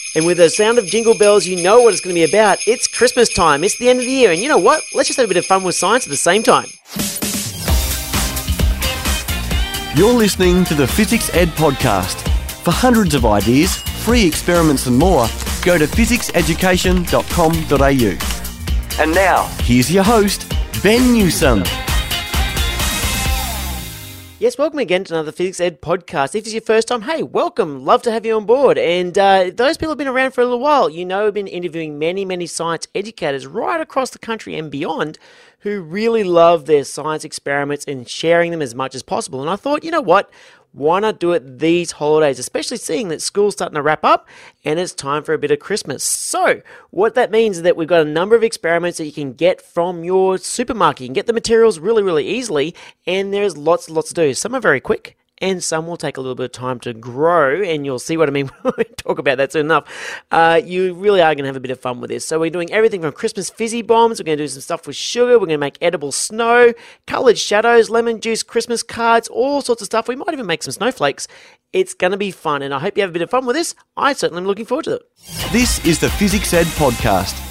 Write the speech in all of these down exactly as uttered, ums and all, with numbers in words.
And with the sound of jingle bells, you know what it's going to be about. It's Christmas time. It's the end of the year. And you know what? Let's just have a bit of fun with science at the same time. You're listening to the Physics Ed Podcast. For hundreds of ideas, free experiments and more, go to physics education dot com dot a u. And now, here's your host, Ben Newsome. Yes, welcome again to another Physics Ed podcast. If this is your first time, hey, welcome. Love to have you on board. And uh, those people have been around for a little while. You know, I've been interviewing many, many science educators right across the country and beyond who really love their science experiments and sharing them as much as possible. And I thought, you know what? Why not do it these holidays, especially seeing that school's starting to wrap up and it's time for a bit of Christmas. So what that means is that we've got a number of experiments that you can get from your supermarket. You can get the materials really, really easily, and there's lots and lots to do. Some are very quick, and some will take a little bit of time to grow, and you'll see what I mean when we talk about that soon enough. Uh, you really are going to have a bit of fun with this. So we're doing everything from Christmas fizzy bombs, we're going to do some stuff with sugar, we're going to make edible snow, coloured shadows, lemon juice, Christmas cards, all sorts of stuff. We might even make some snowflakes. It's going to be fun, and I hope you have a bit of fun with this. I certainly am looking forward to it. This is the Physics Ed Podcast.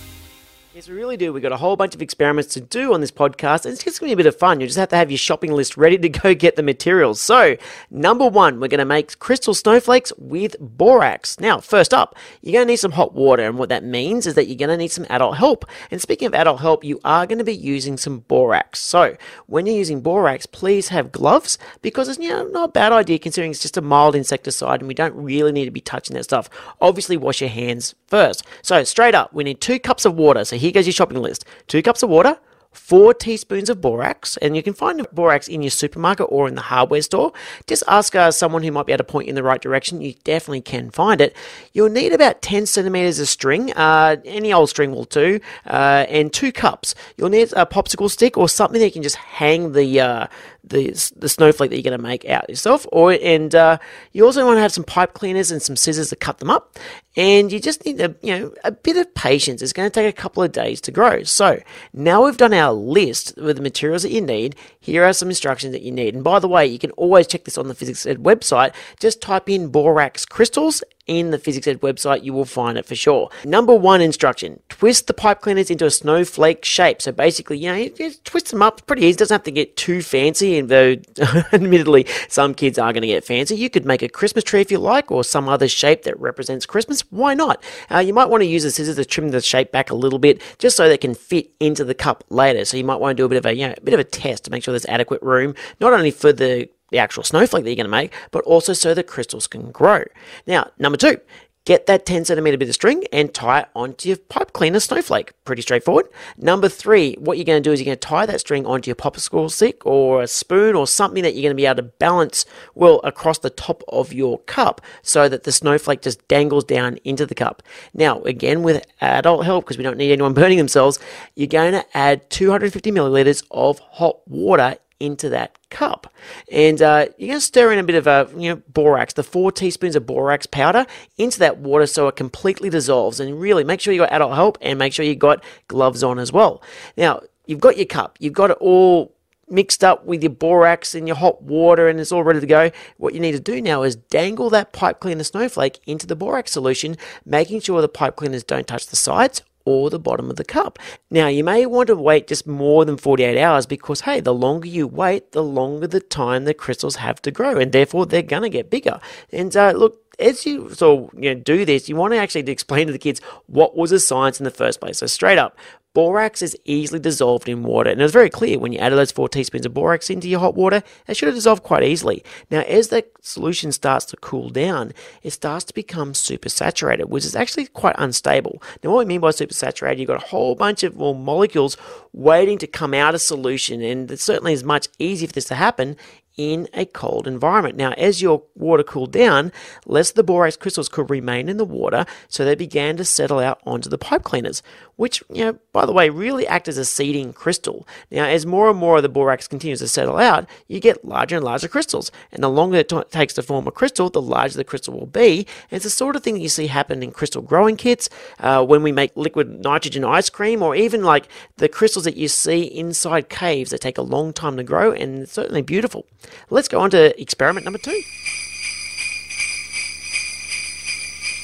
Yes, we really do. We've got a whole bunch of experiments to do on this podcast, and it's just going to be a bit of fun. You just have to have your shopping list ready to go get the materials. So, number one, we're going to make crystal snowflakes with borax. Now, first up, you're going to need some hot water, and what that means is that you're going to need some adult help. And speaking of adult help, you are going to be using some borax. So, when you're using borax, please have gloves, because it's, you know, not a bad idea considering it's just a mild insecticide, and we don't really need to be touching that stuff. Obviously, wash your hands first. So, straight up, we need two cups of water. So, here Here goes your shopping list. Two cups of water, four teaspoons of borax, and you can find borax in your supermarket or in the hardware store. Just ask uh, someone who might be able to point you in the right direction. You definitely can find it. You'll need about ten centimeters of string. Uh, any old string will do. Uh, and two cups. You'll need a popsicle stick or something that you can just hang the uh, the the snowflake that you're going to make out yourself. Or and uh, you also want to have some pipe cleaners and some scissors to cut them up. And you just need a you know a bit of patience. It's going to take a couple of days to grow. So now we've done our list with the materials that you need. Here are some instructions that you need. And by the way, you can always check this on the Physics Ed website. Just type in borax crystals in the Physics Ed website, you will find it for sure. Number one instruction, twist the pipe cleaners into a snowflake shape. So basically, you know, you just twist them up. It's pretty easy. It doesn't have to get too fancy, and though admittedly some kids are going to get fancy. You could make a Christmas tree if you like, or some other shape that represents Christmas. Why not? Uh, you might want to use the scissors to trim the shape back a little bit, just so they can fit into the cup later. So you might want to do a bit of a, you know, a bit of a test to make sure there's adequate room, not only for the the actual snowflake that you're going to make, but also so the crystals can grow. Now, number two, get that ten centimeter bit of string and tie it onto your pipe cleaner snowflake. Pretty straightforward. Number three, what you're going to do is you're going to tie that string onto your popsicle stick or a spoon or something that you're going to be able to balance well across the top of your cup so that the snowflake just dangles down into the cup. Now, again, with adult help, because we don't need anyone burning themselves, you're going to add two hundred fifty milliliters of hot water into that cup, and uh, you're going to stir in a bit of a you know borax, the four teaspoons of borax powder into that water so it completely dissolves. And really make sure you got adult help and make sure you got gloves on as well. Now you've got your cup, you've got it all mixed up with your borax and your hot water, and it's all ready to go. What you need to do now is dangle that pipe cleaner snowflake into the borax solution, making sure the pipe cleaners don't touch the sides or the bottom of the cup. Now, you may want to wait just more than forty-eight hours because, hey, the longer you wait, the longer the time the crystals have to grow, and therefore they're going to get bigger. And uh, look, as you sort of, you know, do this, you want to actually explain to the kids what was the science in the first place. So straight up, borax is easily dissolved in water, and it was very clear when you added those four teaspoons of borax into your hot water, it should have dissolved quite easily. Now, as the solution starts to cool down, it starts to become supersaturated, which is actually quite unstable. Now, what we mean by supersaturated, you've got a whole bunch of well, molecules waiting to come out of solution, and it certainly is much easier for this to happen in a cold environment. Now, as your water cooled down, less of the borax crystals could remain in the water, so they began to settle out onto the pipe cleaners, which, you know, by the way, really act as a seeding crystal. Now, as more and more of the borax continues to settle out, you get larger and larger crystals, and the longer it t- takes to form a crystal, the larger the crystal will be. And it's the sort of thing that you see happen in crystal growing kits, uh, when we make liquid nitrogen ice cream, or even like the crystals that you see inside caves that take a long time to grow, and it's certainly beautiful. Let's go on to experiment number two. Now,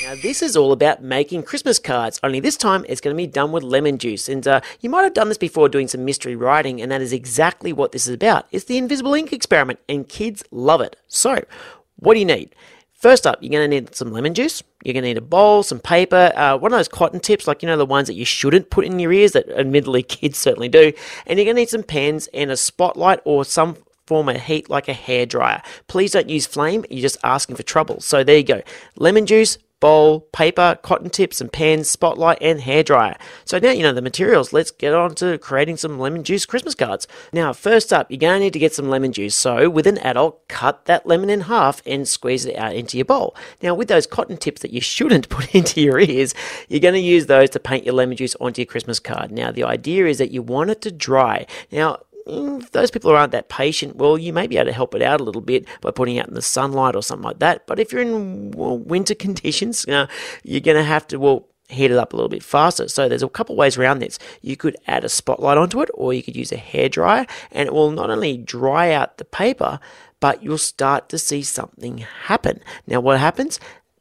Now, this is all about making Christmas cards, only this time it's going to be done with lemon juice. And uh, you might have done this before doing some mystery writing, and that is exactly what this is about. It's the invisible ink experiment, and kids love it. So, what do you need? First up, you're going to need some lemon juice. You're going to need a bowl, some paper, uh, one of those cotton tips, like, you know, the ones that you shouldn't put in your ears, that admittedly kids certainly do. And you're going to need some pens and a spotlight or some form of heat like a hairdryer. Please don't use flame. You're just asking for trouble. So there you go. Lemon juice, bowl, paper, cotton tips and pens, spotlight and hairdryer. So now you know the materials. Let's get on to creating some lemon juice Christmas cards. Now, first up, you're going to need to get some lemon juice. So with an adult, cut that lemon in half and squeeze it out into your bowl. Now, with those cotton tips that you shouldn't put into your ears, you're going to use those to paint your lemon juice onto your Christmas card. Now, the idea is that you want it to dry. Now, if those people who aren't that patient, well, you may be able to help it out a little bit by putting it out in the sunlight or something like that. But if you're in well, winter conditions, you know, you're going to have to, well, heat it up a little bit faster. So there's a couple ways around this. You could add a spotlight onto it, or you could use a hairdryer, and it will not only dry out the paper, but you'll start to see something happen. Now, what happens?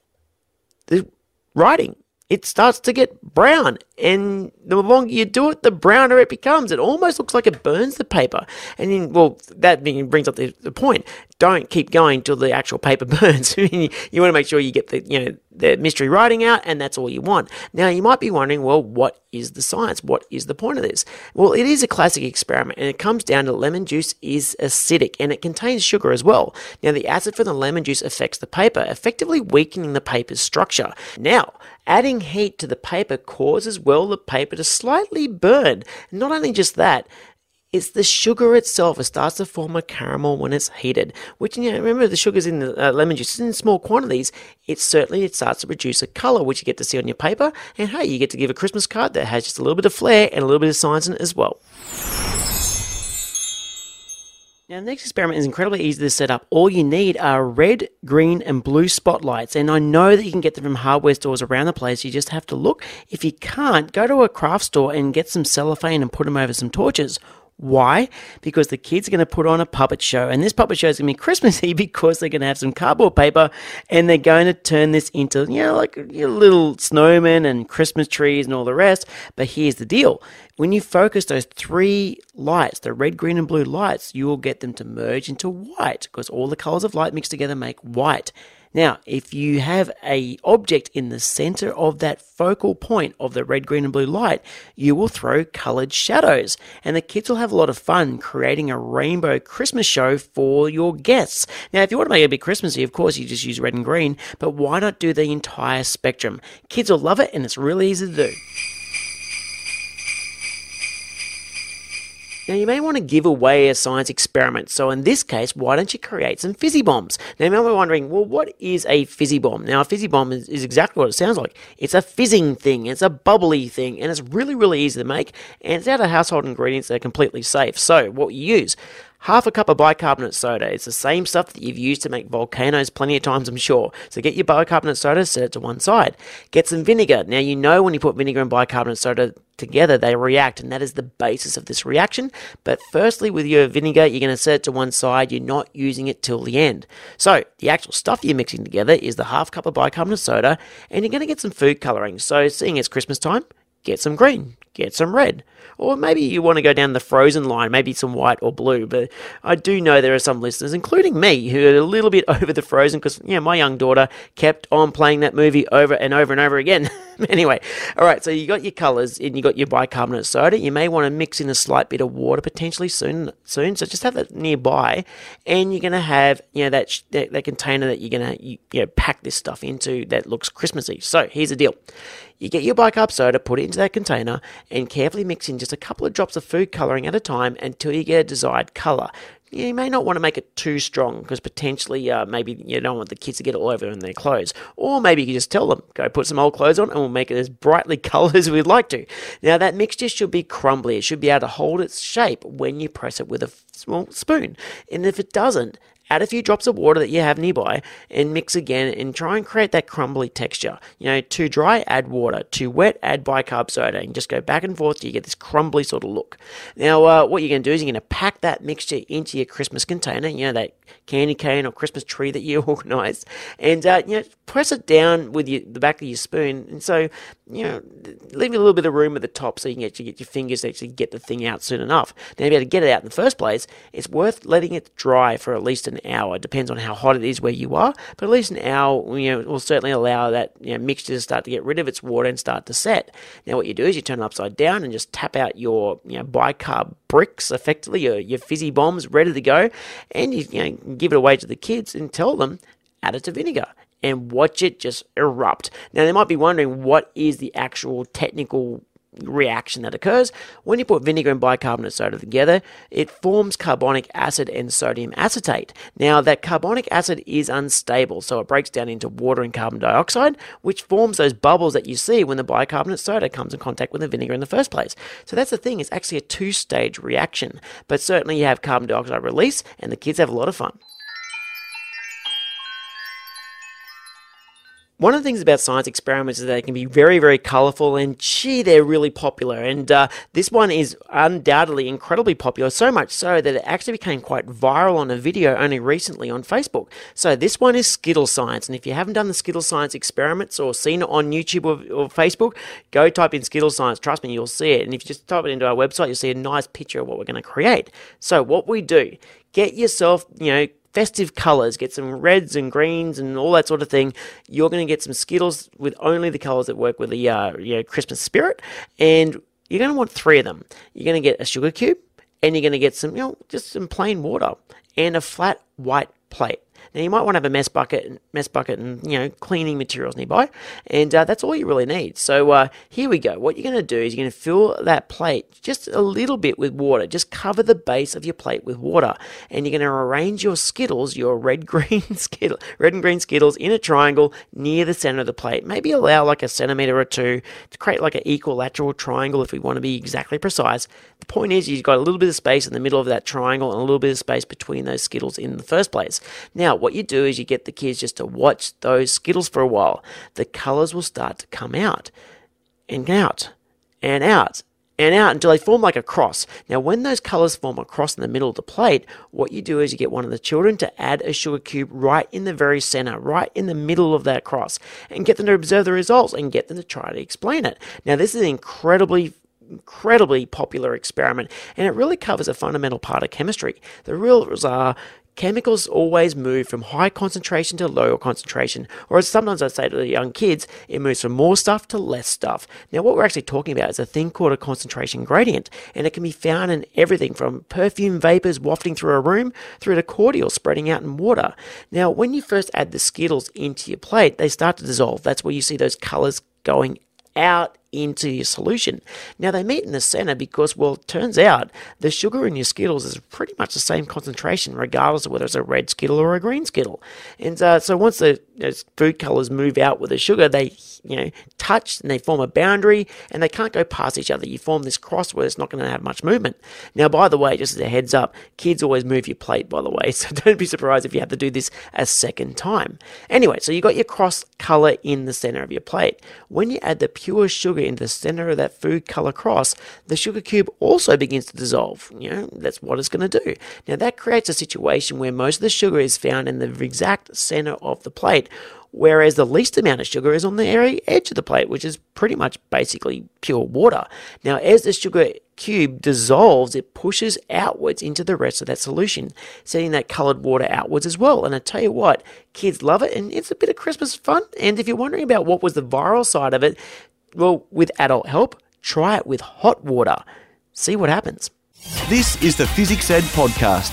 The writing. It starts to get brown, and the longer you do it, the browner it becomes. It almost looks like it burns the paper. And then, well, that brings up the, the point. Don't keep going till the actual paper burns. you, you want to make sure you get the, you know, the mystery writing out, and that's all you want. Now, you might be wondering, well, what is the science? What is the point of this? Well, it is a classic experiment, and it comes down to lemon juice is acidic, and it contains sugar as well. Now, the acid from the lemon juice affects the paper, effectively weakening the paper's structure. Now, adding heat to the paper causes, well, the paper to slightly burn. Not only just that, it's the sugar itself. It starts to form a caramel when it's heated, which, you know, remember the sugar's in the uh, lemon juice in small quantities. It certainly it starts to produce a colour, which you get to see on your paper. And hey, you get to give a Christmas card that has just a little bit of flair and a little bit of science in it as well. Now, the next experiment is incredibly easy to set up. All you need are red, green, and blue spotlights. And I know that you can get them from hardware stores around the place. You just have to look. If you can't, go to a craft store and get some cellophane and put them over some torches. Why? Because the kids are going to put on a puppet show, and this puppet show is going to be Christmassy because they're going to have some cardboard paper, and they're going to turn this into, you know, like your little snowmen and Christmas trees and all the rest. But here's the deal. When you focus those three lights, the red, green, and blue lights, you will get them to merge into white, because all the colors of light mixed together make white. Now, if you have a object in the center of that focal point of the red, green, and blue light, you will throw colored shadows. And the kids will have a lot of fun creating a rainbow Christmas show for your guests. Now, if you want to make it a bit Christmassy, of course, you just use red and green, but why not do the entire spectrum? Kids will love it, and it's really easy to do. Now, you may want to give away a science experiment. So in this case, why don't you create some fizzy bombs? Now, you may be wondering, well, what is a fizzy bomb? Now, a fizzy bomb is, is exactly what it sounds like. It's a fizzing thing. It's a bubbly thing. And it's really, really easy to make. And it's out of household ingredients that are completely safe. So what you use? Half a cup of bicarbonate soda. It's the same stuff that you've used to make volcanoes plenty of times, I'm sure. So get your bicarbonate soda, set it to one side. Get some vinegar. Now, you know when you put vinegar and bicarbonate soda together, they react, and that is the basis of this reaction. But firstly, with your vinegar, you're going to set it to one side. You're not using it till the end. So the actual stuff you're mixing together is the half cup of bicarbonate soda, and you're going to get some food colouring. So seeing it's Christmas time, get some green, get some red. Or maybe you want to go down the frozen line, maybe some white or blue. But I do know there are some listeners, including me, who are a little bit over the frozen because, you know, my young daughter kept on playing that movie over and over and over again. Anyway, all right, so you got your colours and you got your bicarbonate soda. You may want to mix in a slight bit of water potentially soon. Soon, so just have that nearby, and you're going to have, you know, that, that that container that you're going to you, you know pack this stuff into that looks Christmassy. So here's the deal. You get your bicarb soda, put it into that container, and carefully mix in just a couple of drops of food colouring at a time until you get a desired colour. You may not want to make it too strong because potentially uh, maybe you don't want the kids to get it all over in their clothes. Or maybe you can just tell them, go put some old clothes on and we'll make it as brightly coloured as we'd like to. Now, that mixture should be crumbly. It should be able to hold its shape when you press it with a small spoon. And if it doesn't, add a few drops of water that you have nearby and mix again and try and create that crumbly texture. You know, too dry, add water. Too wet, add bicarb soda, and just go back and forth till you get this crumbly sort of look. Now, uh, what you're going to do is you're going to pack that mixture into your Christmas container, you know, that candy cane or Christmas tree that you organised, and, uh, you know, press it down with your, the back of your spoon, and so, you know, leave a little bit of room at the top so you can actually get your fingers to actually get the thing out soon enough. Now, to be able to get it out in the first place, it's worth letting it dry for at least an hour. It depends on how hot it is where you are, but at least an hour, you know, will certainly allow that, you know, mixture to start to get rid of its water and start to set. Now, what you do is you turn it upside down and just tap out your, you know, bicarb bricks, effectively, your, your fizzy bombs ready to go, and you, you know, give it away to the kids and tell them, add it to vinegar and watch it just erupt. Now, they might be wondering, what is the actual technical reaction that occurs? When you put vinegar and bicarbonate soda together, it forms carbonic acid and sodium acetate. Now, that carbonic acid is unstable, so it breaks down into water and carbon dioxide, which forms those bubbles that you see when the bicarbonate soda comes in contact with the vinegar in the first place. So that's the thing, it's actually a two-stage reaction, but certainly you have carbon dioxide release and the kids have a lot of fun. One of the things about science experiments is that they can be very, very colourful, and gee, they're really popular. And uh, this one is undoubtedly incredibly popular, so much so that it actually became quite viral on a video only recently on Facebook. So this one is Skittle Science, and if you haven't done the Skittle Science experiments or seen it on YouTube or, or Facebook, go type in Skittle Science. Trust me, you'll see it. And if you just type it into our website, you'll see a nice picture of what we're going to create. So what we do, get yourself, you know, festive colours, get some reds and greens and all that sort of thing. You're going to get some Skittles with only the colours that work with the uh, you know, Christmas spirit, and you're going to want three of them. You're going to get a sugar cube, and you're going to get some, you know, just some plain water and a flat white plate. Now, you might want to have a mess bucket, mess bucket, and you know, cleaning materials nearby, and uh, that's all you really need. So uh, here we go. What you're going to do is you're going to fill that plate just a little bit with water. Just cover the base of your plate with water, and you're going to arrange your Skittles, your red, green Skittle, red and green Skittles, in a triangle near the center of the plate. Maybe allow like a centimeter or two to create like an equilateral triangle if we want to be exactly precise. The point is, you've got a little bit of space in the middle of that triangle and a little bit of space between those Skittles in the first place. Now, what you do is you get the kids just to watch those Skittles for a while. The colours will start to come out and out and out and out until they form like a cross. Now, when those colours form a cross in the middle of the plate, what you do is you get one of the children to add a sugar cube right in the very centre, right in the middle of that cross, and get them to observe the results and get them to try to explain it. Now, this is an incredibly incredibly popular experiment, and it really covers a fundamental part of chemistry. The rules are chemicals always move from high concentration to lower concentration, or as sometimes I say to the young kids, it moves from more stuff to less stuff. Now, what we're actually talking about is a thing called a concentration gradient, and it can be found in everything from perfume vapors wafting through a room through to cordial spreading out in water. Now, when you first add the Skittles into your plate, they start to dissolve. That's where you see those colours going out into your solution. Now, they meet in the center because, well, it turns out the sugar in your Skittles is pretty much the same concentration regardless of whether it's a red Skittle or a green Skittle. And uh, so once the those food colors move out with the sugar, they, you know, touch and they form a boundary and they can't go past each other. You form this cross where it's not going to have much movement. Now, by the way, just as a heads up, kids always move your plate, by the way, so don't be surprised if you have to do this a second time. Anyway, so you got your cross color in the center of your plate. When you add the pure sugar into the center of that food color cross, the sugar cube also begins to dissolve. You know, that's what it's going to do. Now, that creates a situation where most of the sugar is found in the exact center of the plate, whereas the least amount of sugar is on the area edge of the plate, which is pretty much basically pure water. Now, as the sugar cube dissolves, it pushes outwards into the rest of that solution, sending that coloured water outwards as well. And I tell you what, kids love it, and it's a bit of Christmas fun. And if you're wondering about what was the viral side of it, well, with adult help, try it with hot water. See what happens. This is the Physics Ed Podcast.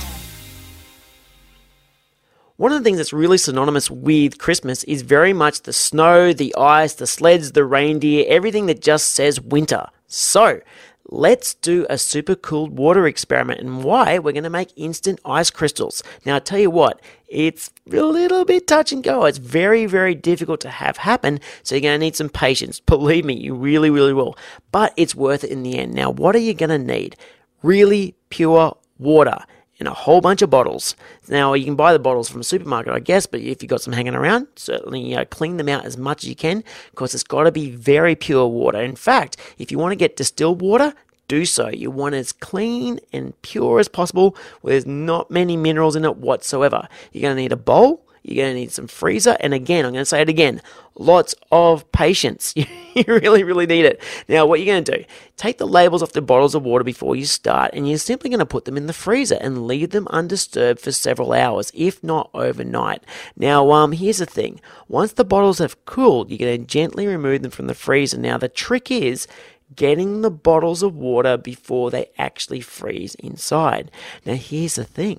One of the things that's really synonymous with Christmas is very much the snow, the ice, the sleds, the reindeer, everything that just says winter. So, let's do a super cooled water experiment, and why we're going to make instant ice crystals. Now, I'll tell you what, it's a little bit touch and go. It's very, very difficult to have happen, so you're going to need some patience. Believe me, you really, really will. But it's worth it in the end. Now, what are you going to need? Really pure water. in a whole bunch of bottles. Now, you can buy the bottles from a supermarket, I guess, but if you've got some hanging around, certainly uh, clean them out as much as you can, because it's got to be very pure water. In fact, if you want to get distilled water, do so. You want it as clean and pure as possible, where there's not many minerals in it whatsoever. You're going to need a bowl. You're going to need some freezer. And again, I'm going to say it again, lots of patience. You really, really need it. Now, what you're going to do, take the labels off the bottles of water before you start, and you're simply going to put them in the freezer and leave them undisturbed for several hours, if not overnight. Now, um, here's the thing. Once the bottles have cooled, you're going to gently remove them from the freezer. Now, the trick is getting the bottles of water before they actually freeze inside. Now, here's the thing.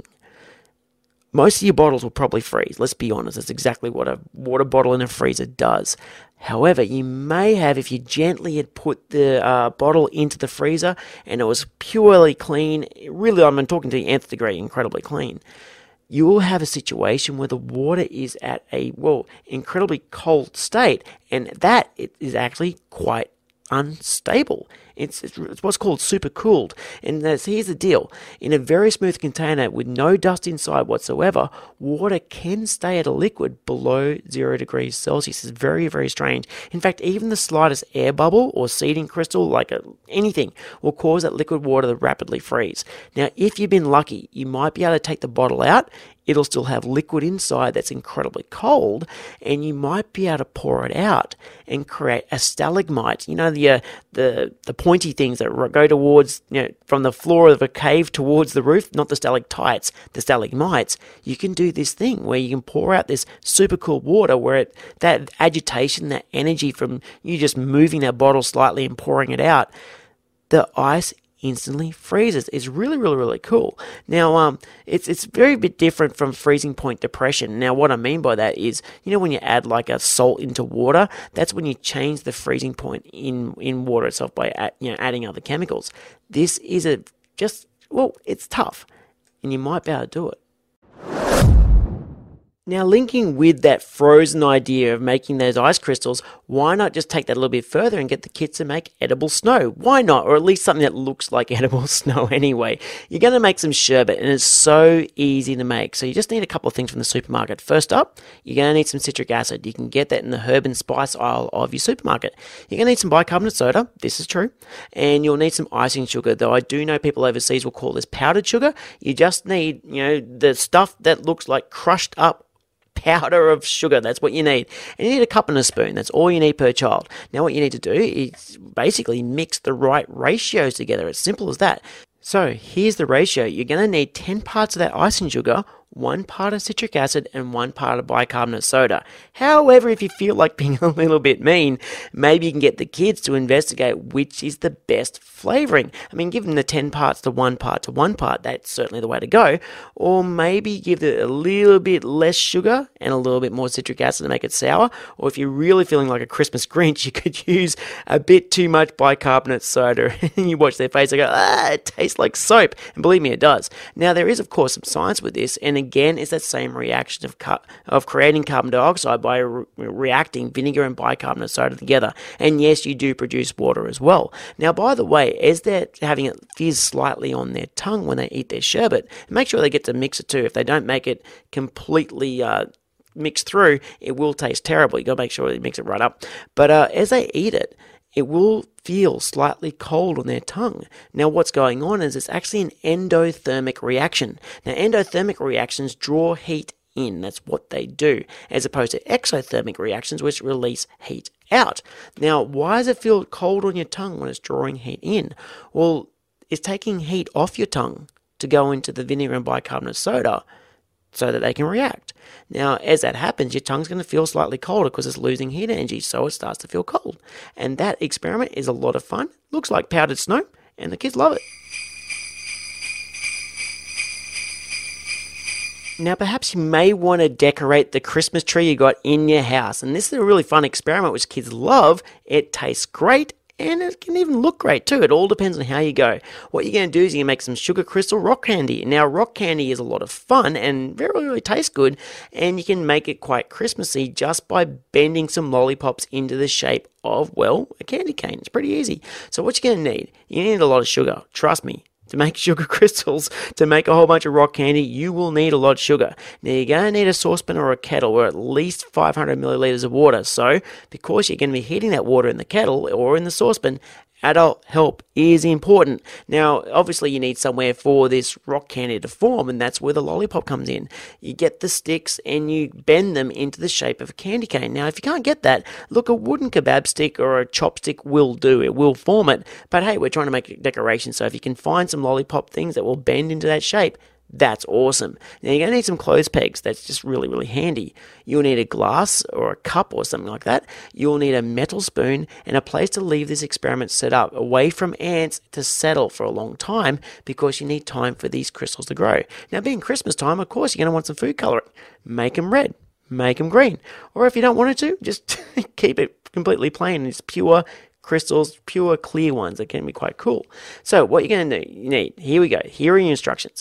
Most of your bottles will probably freeze. Let's be honest. That's exactly what a water bottle in a freezer does. However, you may have, if you gently had put the uh, bottle into the freezer and it was purely clean, really, I'm talking to the nth degree, incredibly clean, you will have a situation where the water is at a, well, incredibly cold state, and that is actually quite unstable. It's, it's, it's what's called supercooled. And that's, here's the deal. In a very smooth container with no dust inside whatsoever, water can stay at a liquid below zero degrees Celsius. It's very, very strange. In fact, even the slightest air bubble or seeding crystal, like a, anything, will cause that liquid water to rapidly freeze. Now, if you've been lucky, you might be able to take the bottle out. It'll still have liquid inside that's incredibly cold, and you might be able to pour it out and create a stalagmite. You know, the uh, the the pointy things that go towards, you know, from the floor of a cave towards the roof, not the stalactites, the stalagmites. You can do this thing where you can pour out this super cool water where it, that agitation, that energy from you just moving that bottle slightly and pouring it out, the ice instantly freezes. It's really, really, really cool. Now, um, it's it's very bit different from freezing point depression. Now, what I mean by that is, you know, when you add like a salt into water, that's when you change the freezing point in in water itself by add, you know adding other chemicals. This is a just well, it's tough, and you might be able to do it. Now, linking with that frozen idea of making those ice crystals, why not just take that a little bit further and get the kids to make edible snow? Why not? Or at least something that looks like edible snow anyway. You're going to make some sherbet, and it's so easy to make. So you just need a couple of things from the supermarket. First up, you're going to need some citric acid. You can get that in the herb and spice aisle of your supermarket. You're going to need some bicarbonate soda. This is true. And you'll need some icing sugar, though I do know people overseas will call this powdered sugar. You just need, you know, the stuff that looks like crushed up powder of sugar. That's what you need. And you need a cup and a spoon. That's all you need per child. Now what you need to do is basically mix the right ratios together. It's simple as that. So here's the ratio. You're going to need ten parts of that icing sugar, one part of citric acid, and one part of bicarbonate soda. However, if you feel like being a little bit mean, maybe you can get the kids to investigate which is the best flavoring. I mean, give them the ten parts to one part to one part. That's certainly the way to go. Or maybe give it a little bit less sugar and a little bit more citric acid to make it sour. Or if you're really feeling like a Christmas Grinch, you could use a bit too much bicarbonate soda. And you watch their face and go, ah, it tastes like soap. And believe me, it does. Now, there is, of course, some science with this. And again, it's that same reaction of cu- of creating carbon dioxide by re- reacting vinegar and bicarbonate soda together. And yes, you do produce water as well. Now, by the way, as they're having it fizz slightly on their tongue when they eat their sherbet, make sure they get to mix it too. If they don't make it completely uh, mixed through, it will taste terrible. You got to make sure they mix it right up. But uh, as they eat it, it will feel slightly cold on their tongue. Now, what's going on is it's actually an endothermic reaction. Now, endothermic reactions draw heat in. That's what they do, as opposed to exothermic reactions, which release heat out. Now, why does it feel cold on your tongue when it's drawing heat in? Well, it's taking heat off your tongue to go into the vinegar and bicarbonate soda so that they can react. Now, as that happens, your tongue's going to feel slightly colder because it's losing heat energy, so it starts to feel cold. And that experiment is a lot of fun. Looks like powdered snow, and the kids love it. Now, perhaps you may want to decorate the Christmas tree you got in your house. And this is a really fun experiment which kids love. It tastes great, and it can even look great too. It all depends on how you go. What you're going to do is you're going to make some sugar crystal rock candy. Now, rock candy is a lot of fun and very, really tastes good. And you can make it quite Christmassy just by bending some lollipops into the shape of, well, a candy cane. It's pretty easy. So what you're going to need, you need a lot of sugar. Trust me. to make sugar crystals, to make a whole bunch of rock candy, you will need a lot of sugar. Now, you're going to need a saucepan or a kettle or at least five hundred milliliters of water. So, because you're going to be heating that water in the kettle or in the saucepan, adult help is important. Now, obviously, you need somewhere for this rock candy to form, and that's where the lollipop comes in. You get the sticks and you bend them into the shape of a candy cane. Now, if you can't get that, look, a wooden kebab stick or a chopstick will do. It will form it. But hey, we're trying to make a decoration, so if you can find some lollipop things that will bend into that shape, that's awesome. Now, you're going to need some clothes pegs. That's just really, really handy. You'll need a glass or a cup or something like that. You'll need a metal spoon and a place to leave this experiment set up away from ants to settle for a long time, because you need time for these crystals to grow. Now, being Christmas time, of course, you're going to want some food coloring. Make them red. Make them green. Or if you don't want it to, just keep it completely plain. It's pure crystals, pure clear ones. That can be quite cool. So what you're going to need, here we go. Here are your instructions.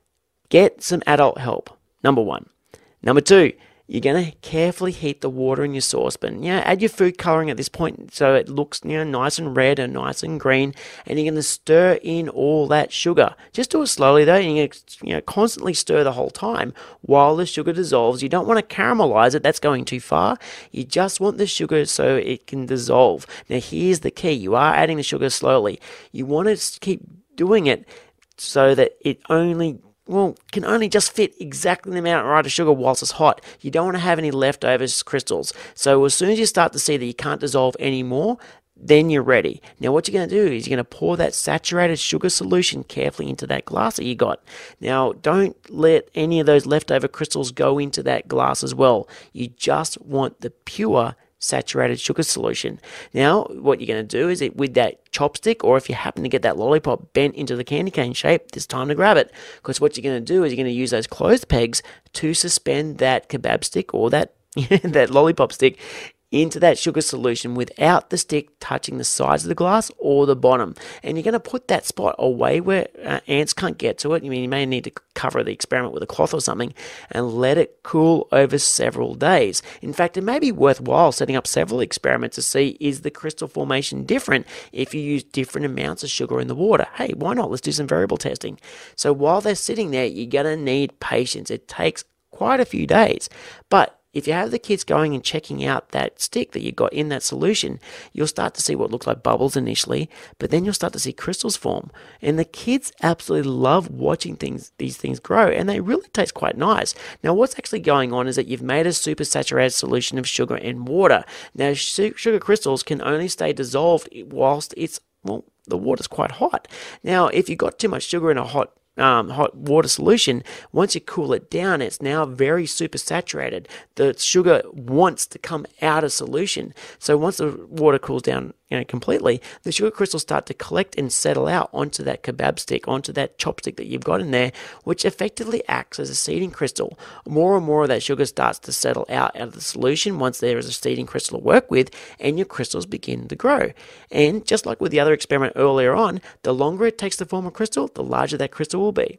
Get some adult help, number one. Number two, you're going to carefully heat the water in your saucepan. You know, add your food coloring at this point so it looks, you know, nice and red and nice and green. And you're going to stir in all that sugar. Just do it slowly though. And you're going to, you know, constantly stir the whole time while the sugar dissolves. You don't want to caramelize it. That's going too far. You just want the sugar so it can dissolve. Now, here's the key. You are adding the sugar slowly. You want to keep doing it so that it only... well, can only just fit exactly the amount right of sugar whilst it's hot. You don't want to have any leftovers crystals. So as soon as you start to see that you can't dissolve anymore, then you're ready. Now what you're going to do is you're going to pour that saturated sugar solution carefully into that glass that you got. Now don't let any of those leftover crystals go into that glass as well. You just want the pure saturated sugar solution. Now, what you're going to do is it with that chopstick, or if you happen to get that lollipop bent into the candy cane shape, it's time to grab it. Because what you're going to do is you're going to use those closed pegs to suspend that kebab stick or that that lollipop stick into that sugar solution without the stick touching the sides of the glass or the bottom. And you're going to put that spot away where uh, ants can't get to it. I mean, you may need to cover the experiment with a cloth or something and let it cool over several days. In fact, it may be worthwhile setting up several experiments to see, is the crystal formation different if you use different amounts of sugar in the water? Hey, why not? Let's do some variable testing. So while they're sitting there, you're going to need patience. It takes quite a few days. But if you have the kids going and checking out that stick that you got in that solution, you'll start to see what looks like bubbles initially, but then you'll start to see crystals form. And the kids absolutely love watching things, these things grow, and they really taste quite nice. Now, what's actually going on is that you've made a super saturated solution of sugar and water. Now, sugar crystals can only stay dissolved whilst it's, well, the water's quite hot. Now, if you've got too much sugar in a hot Um, hot water solution, once you cool it down, it's now very super saturated. The sugar wants to come out of solution. So once the water cools down, you know, completely, the sugar crystals start to collect and settle out onto that kebab stick, onto that chopstick that you've got in there, which effectively acts as a seeding crystal. More and more of that sugar starts to settle out out of the solution once there is a seeding crystal to work with, and your crystals begin to grow. And just like with the other experiment earlier on, the longer it takes to form a crystal, the larger that crystal will be.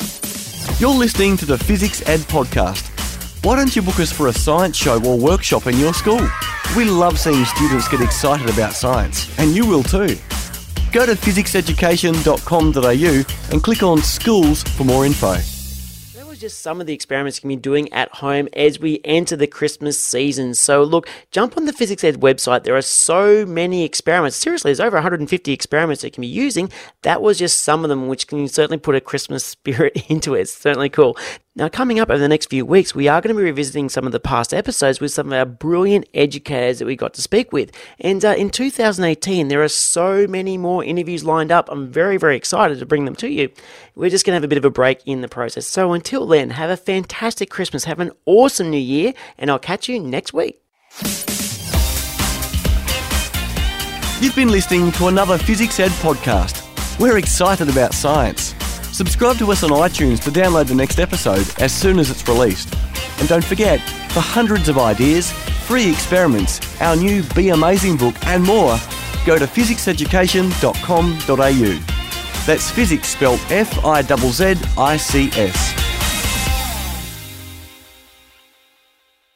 You're listening to the Physics Ed Podcast. Why don't you book us for a science show or workshop in your school? We love seeing students get excited about science, and you will too. Go to physics education dot com dot a u and click on Schools for more info. Just some of the experiments you can be doing at home as we enter the Christmas season. So look, jump on the Physics Ed website. There are so many experiments. Seriously, there's over one hundred fifty experiments that you can be using. That was just some of them, which can certainly put a Christmas spirit into it. It's certainly cool. Now, coming up over the next few weeks, we are going to be revisiting some of the past episodes with some of our brilliant educators that we got to speak with. And uh, in two thousand eighteen, there are so many more interviews lined up. I'm very, very excited to bring them to you. We're just going to have a bit of a break in the process. So until then, have a fantastic Christmas. Have an awesome New Year, and I'll catch you next week. You've been listening to another Physics Ed podcast. We're excited about science. Subscribe to us on iTunes to download the next episode as soon as it's released. And don't forget, for hundreds of ideas, free experiments, our new Be Amazing book and more, go to physics education dot com dot a u. That's physics spelled F I Z Z I C S.